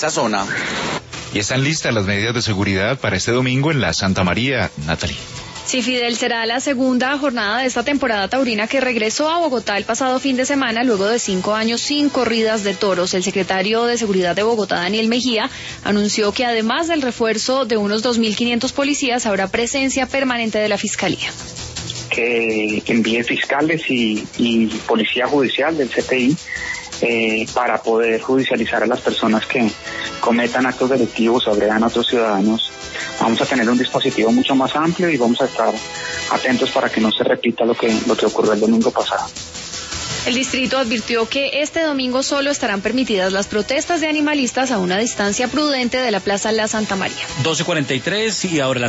esa zona. Y están listas las medidas de seguridad para este domingo en la Santa María, Natalie. Sí, Fidel, será la segunda jornada de esta temporada taurina que regresó a Bogotá el pasado fin de semana luego de 5 años sin corridas de toros. El secretario de Seguridad de Bogotá, Daniel Mejía, anunció que además del refuerzo de unos 2.500 policías, habrá presencia permanente de la Fiscalía. Que envíe fiscales y policía judicial del CTI para poder judicializar a las personas que cometan actos delictivos o agredan a otros ciudadanos. Vamos a tener un dispositivo mucho más amplio y vamos a estar atentos para que no se repita lo que ocurrió el domingo pasado. El distrito advirtió que este domingo solo estarán permitidas las protestas de animalistas a una distancia prudente de la Plaza La Santa María. 12:43 y ahora